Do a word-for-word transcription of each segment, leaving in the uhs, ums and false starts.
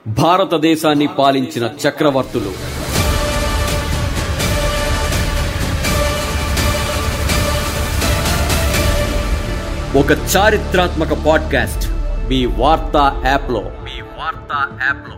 భారతదేశాన్ని పాలించిన చక్రవర్తులు. ఒక చారిత్రాత్మక పాడ్కాస్ట్ మీ వార్తా యాప్లో మీ వార్తా యాప్లో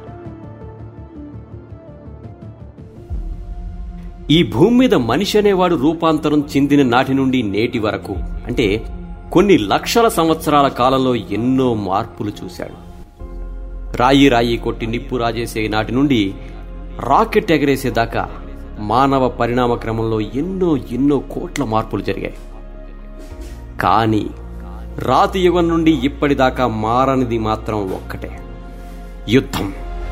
ఈ భూమి మీద మనిషి అనేవాడు రూపాంతరం చెందిన నాటి నుండి నేటి వరకు, అంటే కొన్ని లక్షల సంవత్సరాల కాలంలో ఎన్నో మార్పులు చూశాడు. రాయి రాయి కొట్టి నిప్పు రాజేసే నాటి నుండి రాకెట్ ఎగరేసేదాకా మానవ పరిణామ క్రమంలో ఎన్నో ఎన్నో కోట్ల మార్పులు జరిగాయి. కానీ రాతి యుగం నుండి ఇప్పటిదాకా మారనిది మాత్రం ఒక్కటే, యుద్ధం.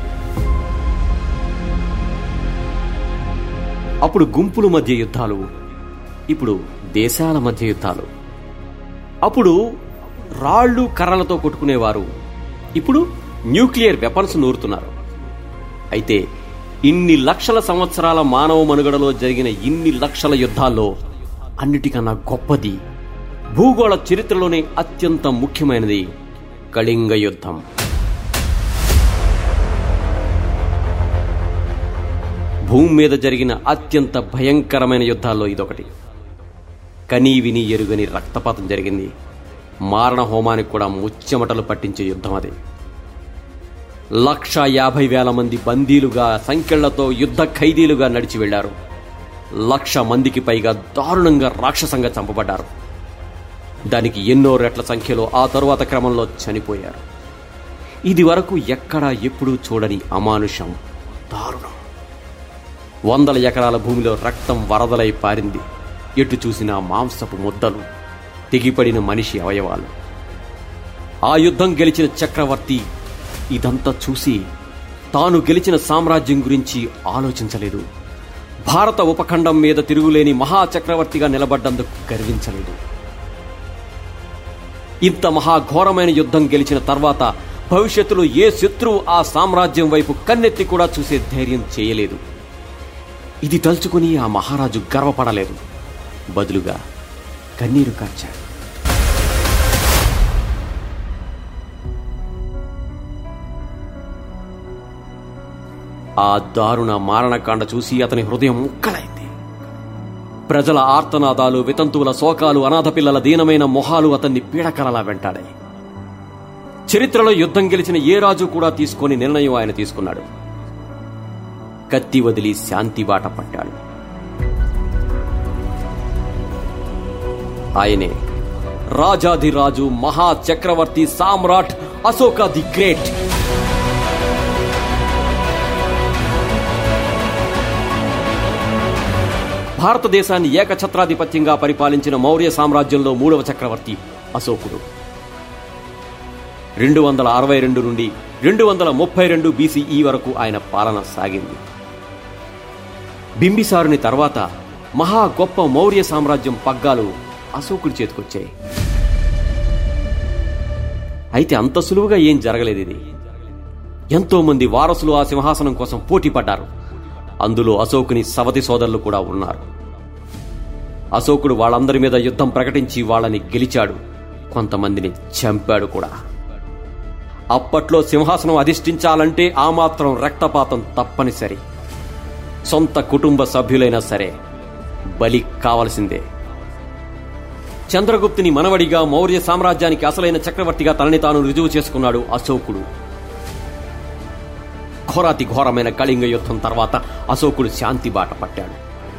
అప్పుడు గుంపుల మధ్య యుద్ధాలు, ఇప్పుడు దేశాల మధ్య యుద్ధాలు. అప్పుడు రాళ్లు కర్రలతో కొట్టుకునేవారు, ఇప్పుడు న్యూక్లియర్ వెపన్స్ నూరుతున్నారు. అయితే ఇన్ని లక్షల సంవత్సరాల మానవ మనుగడలో జరిగిన ఇన్ని లక్షల యుద్ధాల్లో అన్నిటికన్నా గొప్పది, భూగోళ చరిత్రలోనే అత్యంత ముఖ్యమైనది కళింగ యుద్ధం. భూమి మీద జరిగిన అత్యంత భయంకరమైన యుద్ధాల్లో ఇదొకటి. కనీ విని ఎరుగని రక్తపాతం జరిగింది. మారణ హోమానికి కూడా ముచ్చెమటలు పట్టించే యుద్ధం అది. లక్ష యాభై వేల మంది బందీలుగా సంకెళ్లతో యుద్ధ ఖైదీలుగా నడిచి వెళ్లారు. లక్ష మందికి పైగా దారుణంగా రాక్షసంగా చంపబడ్డారు. దానికి ఎన్నో రెట్ల సంఖ్యలో ఆ తరువాత క్రమంలో చనిపోయారు. ఇది వరకు ఎక్కడా ఎప్పుడూ చూడని అమానుషం, దారుణం. వందల ఎకరాల భూమిలో రక్తం వరదలై పారింది. ఎటు చూసినా మాంసపు ముద్దలు, తెగిపడిన మనిషి అవయవాలు. ఆ యుద్ధం గెలిచిన చక్రవర్తి ఇదంతా చూసి తాను గెలిచిన సామ్రాజ్యం గురించి ఆలోచించలేదు. భారత ఉపఖండం మీద తిరుగులేని మహాచక్రవర్తిగా నిలబడ్డందుకు గర్వించలేదు. ఇంత మహాఘోరమైన యుద్ధం గెలిచిన తర్వాత భవిష్యత్తులో ఏ శత్రువు ఆ సామ్రాజ్యం వైపు కన్నెత్తి కూడా చూసే ధైర్యం చేయలేదు. ఇది తలుచుకుని ఆ మహారాజు గర్వపడలేదు. బదులుగా కన్నీరు కార్చాడు. ఆ దారుణ మారణకాండ చూసి అతని హృదయం ముక్కలైంది. ప్రజల ఆర్తనాదాలు, వితంతువుల శోకాలు, అనాథ పిల్లల దీనమైన మొహాలు అతన్ని పీడకలలా వెంటాడాయి. చరిత్రలో యుద్ధం గెలిచిన ఏ రాజు కూడా తీసుకోని నిర్ణయం ఆయన తీసుకున్నాడు. కత్తి వదిలి శాంతి బాట పట్టాడు. ఆయనే రాజాధిరాజు, మహా చక్రవర్తి, సామ్రాట్ అశోక ది గ్రేట్. భారతదేశాన్ని ఏకఛత్రాధిపత్యంగా పరిపాలించిన మౌర్య సామ్రాజ్యంలో మూడవ చక్రవర్తి అశోకుడు. రెండు వందల అరవై రెండు నుండి రెండు వందల ముప్పై రెండు బీసీఈ వరకు ఆయన పాలన సాగింది. బింబిసారుని తర్వాత మహా గొప్ప మౌర్య సామ్రాజ్యం పగ్గాలు అశోకుడి చేతికొచ్చాయి. అయితే అంత సులువుగా ఏం జరగలేదు. ఇది ఎంతో మంది వారసులు ఆ సింహాసనం కోసం పోటీ పడ్డారు. అందులో అశోకుని సవతి సోదరులు కూడా ఉన్నారు. అశోకుడు వాళ్ళందరి మీద యుద్ధం ప్రకటించి వాళ్ళని గెలిచాడు. కొంతమందిని చంపాడు కూడా. అప్పట్లో సింహాసనం అధిష్ఠించాలంటే ఆ మాత్రం రక్తపాతం తప్పనిసరి. సొంత కుటుంబ సభ్యులైనా సరే బలి కావలసిందే. చంద్రగుప్తుని మనవడిగా మౌర్య సామ్రాజ్యానికి అసలైన చక్రవర్తిగా తనని తాను రుజువు చేసుకున్నాడు అశోకుడు. ఘోరాతి ఘోరమైన కళింగ యుద్ధం తర్వాత అశోకుడు శాంతి బాట పట్టాడు.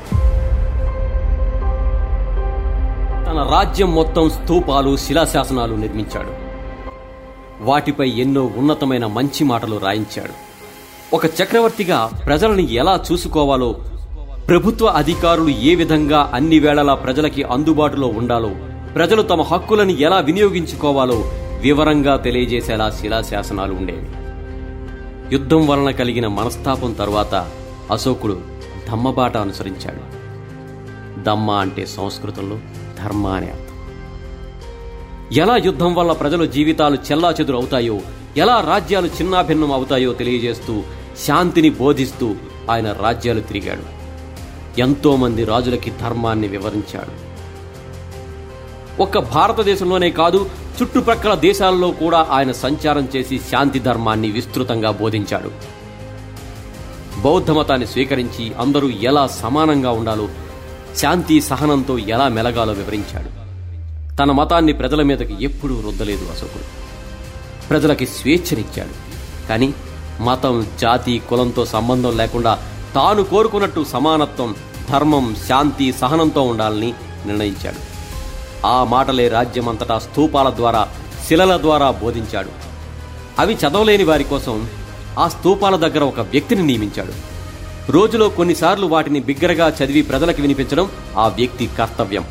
తన రాజ్యం మొత్తం స్తూపాలు, శిలాశాసనాలు నిర్మించాడు. వాటిపై ఎన్నో ఉన్నతమైన మంచి మాటలు రాయించాడు. ఒక చక్రవర్తిగా ప్రజలని ఎలా చూసుకోవాలో, ప్రభుత్వ అధికారులు ఏ విధంగా అన్ని వేళలా ప్రజలకి అందుబాటులో ఉండాలో, ప్రజలు తమ హక్కులను ఎలా వినియోగించుకోవాలో వివరంగా తెలియజేసేలా శిలాశాసనాలు ఉండేవి. యుద్ధం వలన కలిగిన మనస్తాపం తరువాత అశోకుడు ధమ్మబాట అనుసరించాడు. దమ్మ అంటే సంస్కృతంలో ధర్మ అనే అర్థం. ఎలా యుద్ధం వల్ల ప్రజల జీవితాలు చెల్లాచెదురు అవుతాయో, ఎలా రాజ్యాలు చిన్నాభిన్నం అవుతాయో తెలియజేస్తూ, శాంతిని బోధిస్తూ ఆయన రాజ్యాలు తిరిగాడు. ఎంతో మంది రాజులకి ధర్మాన్ని వివరించాడు. ఒక్క భారతదేశంలోనే కాదు, చుట్టుప్రక్కల దేశాల్లో కూడా ఆయన సంచారం చేసి శాంతి ధర్మాన్ని విస్తృతంగా బోధించాడు. బౌద్ధ మతాన్ని స్వీకరించి అందరూ ఎలా సమానంగా ఉండాలో, శాంతి సహనంతో ఎలా మెలగాలో వివరించాడు. తన మతాన్ని ప్రజల మీదకి ఎప్పుడూ రుద్దలేదు అశోకుడు. ప్రజలకి స్వేచ్ఛనిచ్చాడు. కానీ మతం, జాతి, కులంతో సంబంధం లేకుండా తాను కోరుకున్నట్టు సమానత్వం, ధర్మం, శాంతి, సహనంతో ఉండాలని నిర్ణయించాడు. ఆ మాటలే రాజ్యమంతటా స్తూపాల ద్వారా, శిలల ద్వారా బోధించాడు. అవి చదవలేని వారి కోసం ఆ స్తూపాల దగ్గర ఒక వ్యక్తిని నియమించాడు. రోజులో కొన్నిసార్లు వాటిని బిగ్గరగా చదివి ప్రజలకు వినిపించడం ఆ వ్యక్తి కర్తవ్యం.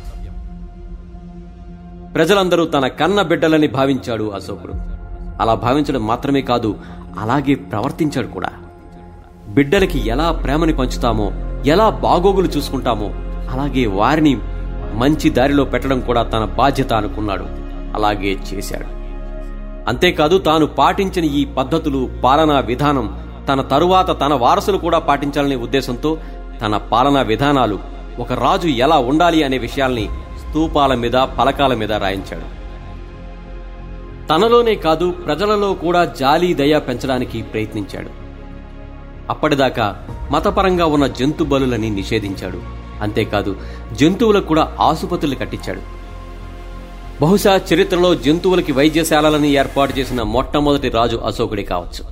ప్రజలందరూ తన కన్న బిడ్డలని భావించాడు అశోకుడు. అలా భావించడం మాత్రమే కాదు, అలాగే ప్రవర్తించాడు కూడా. బిడ్డలకి ఎలా ప్రేమని పంచుతామో, ఎలా బాగోగులు చూసుకుంటామో, అలాగే వారిని మంచి దారిలో పెట్టడం కూడా తన బాధ్యత అనుకున్నాడు. అలాగే చేశాడు. అంతేకాదు, తాను పాటించిన ఈ పద్ధతులు, పాలనా విధానం తన తరువాత తన వారసులు కూడా పాటించాలనే ఉద్దేశంతో తన పాలనా విధానాలు, ఒక రాజు ఎలా ఉండాలి అనే విషయాల్ని స్తూపాల మీద, ఫలకాల మీద రాయించాడు. తనలోనే కాదు, ప్రజలలో కూడా జాలి, దయ పెంచడానికి ప్రయత్నించాడు. అప్పటిదాకా మతపరంగా ఉన్న జంతు బలులని నిషేధించాడు. అంతేకాదు, జంతువులకు కూడా ఆసుపత్రులు కట్టించాడు. బహుశా చరిత్రలో జంతువులకి వైద్యశాలలని ఏర్పాటు చేసిన మొట్టమొదటి రాజు అశోకుడే కావచ్చు.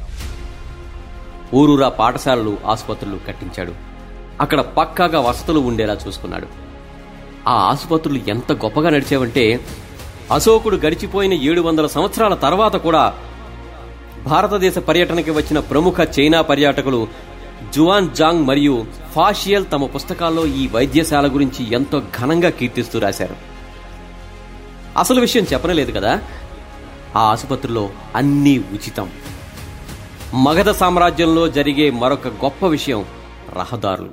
ఊరూరా పాఠశాలలు, ఆసుపత్రులు కట్టించాడు. అక్కడ పక్కాగా వసతులు ఉండేలా చూసుకున్నాడు. ఆ ఆసుపత్రులు ఎంత గొప్పగా నడిచేవంటే, అశోకుడు గడిచిపోయిన ఏడు వందల సంవత్సరాల తర్వాత కూడా భారతదేశ పర్యటనకి వచ్చిన ప్రముఖ చైనా పర్యాటకులు జువాన్ జాంగ్ మరియు ఫాషియల్ తమ పుస్తకాల్లో ఈ వైద్యశాల గురించి ఎంతో ఘనంగా కీర్తిస్తూ రాశారు. అసలు విషయం చెప్పనలేదు కదా, ఆ ఆసుపత్రిలో అన్నీ ఉచితం. మగధ సామ్రాజ్యంలో జరిగే మరొక గొప్ప విషయం రహదారులు.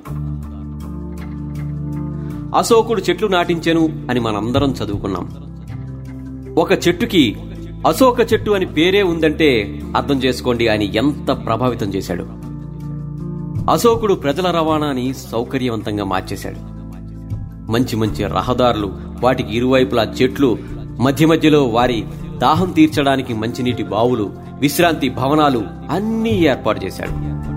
అశోకుడు చెట్లు నాటించెను అని మనందరం చదువుకున్నాం. ఒక చెట్టుకి అశోక చెట్టు అని పేరే ఉందంటే అర్థం చేసుకోండి ఆయన ఎంత ప్రభావితం చేశాడు. అశోకుడు ప్రజల రవాణాని సౌకర్యవంతంగా మార్చేశాడు. మంచి మంచి రహదారులు, వాటికి ఇరువైపులా చెట్లు, మధ్య మధ్యలో వారి దాహం తీర్చడానికి మంచినీటి బావులు, విశ్రాంతి భవనాలు అన్నీ ఏర్పాటు చేశాడు.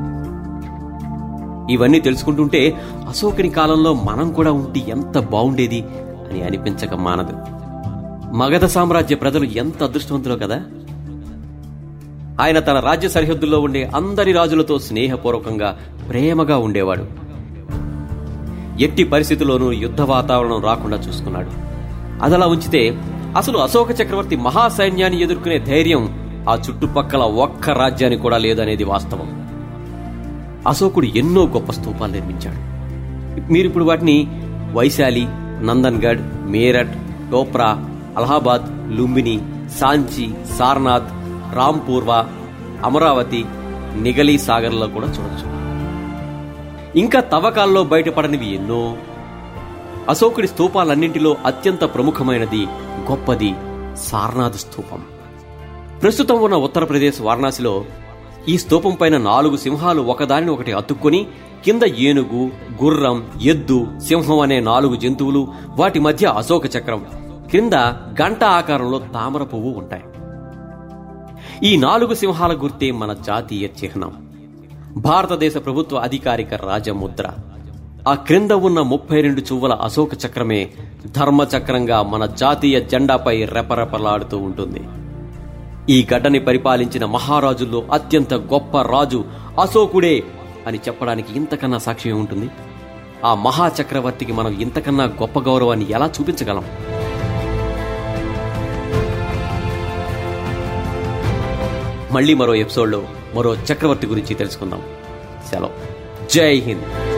ఇవన్నీ తెలుసుకుంటుంటే అశోకుని కాలంలో మనం కూడా ఉంటే ఎంత బాగుండేది అని అనిపించక మానదు. మగధ సామ్రాజ్య ప్రజలు ఎంత అదృష్టవంతులో కదా. ఆయన తన రాజ్య సరిహద్దుల్లో ఉండే అందరి రాజులతో స్నేహపూర్వకంగా, ప్రేమగా ఉండేవాడు. ఎట్టి పరిస్థితుల్లోనూ యుద్ధ వాతావరణం రాకుండా చూసుకున్నాడు. అదలా ఉంచితే అసలు అశోక చక్రవర్తి మహాసైన్యాన్ని ఎదుర్కొనే ధైర్యం ఆ చుట్టుపక్కల ఒక్క రాజ్యానికి కూడా లేదనేది వాస్తవం. అశోకుడు ఎన్నో గొప్ప స్తూపాలు నిర్మించాడు. మీరిప్పుడు వాటిని వైశాలి, నందన్గఢ్, మేరట్, టోప్రా, అలహాబాద్, లుంబిని, సాంచి, సారనాథ్, రాంపూర్వా, అమరావతి, నిగలి సాగర్లో కూడా చూడొచ్చు. ఇంకా తవ్వకాల్లో బయటపడనివి ఎన్నో. అశోకుడి స్తూపాలన్నింటిలో అత్యంత ప్రముఖమైనది, గొప్పది సారనాథ్ స్తూపం. ప్రస్తుతం ఉన్న ఉత్తరప్రదేశ్ వారణాసిలో ఈ స్తూపం పైన నాలుగు సింహాలు ఒకదానిని ఒకటి అతుక్కొని, కింద ఏనుగు, గుర్రం, ఎద్దు, సింహం అనే నాలుగు జంతువులు, వాటి మధ్య అశోక చక్రం, క్రింద గంట ఆకారంలో తామర పువ్వు ఉంటాయి. ఈ నాలుగు సింహాల గుర్తే మన జాతీయ చిహ్నం, భారతదేశ ప్రభుత్వ అధికారిక రాజముద్ర. ఆ క్రింద ఉన్న ముప్పై రెండు చువ్వల అశోక చక్రమే ధర్మచక్రంగా మన జాతీయ జెండాపై రెపరెపలాడుతూ ఉంటుంది. ఈ గడ్డని పరిపాలించిన మహారాజుల్లో అత్యంత గొప్ప రాజు అశోకుడే అని చెప్పడానికి ఇంతకన్నా సాక్ష్యం ఉంటుంది. ఆ మహాచక్రవర్తికి మనం ఇంతకన్నా గొప్ప గౌరవాన్ని ఎలా చూపించగలం? మళ్ళీ మరో ఎపిసోడ్లో మరో చక్రవర్తి గురించి తెలుసుకుందాం. సెలవు. జై హింద్.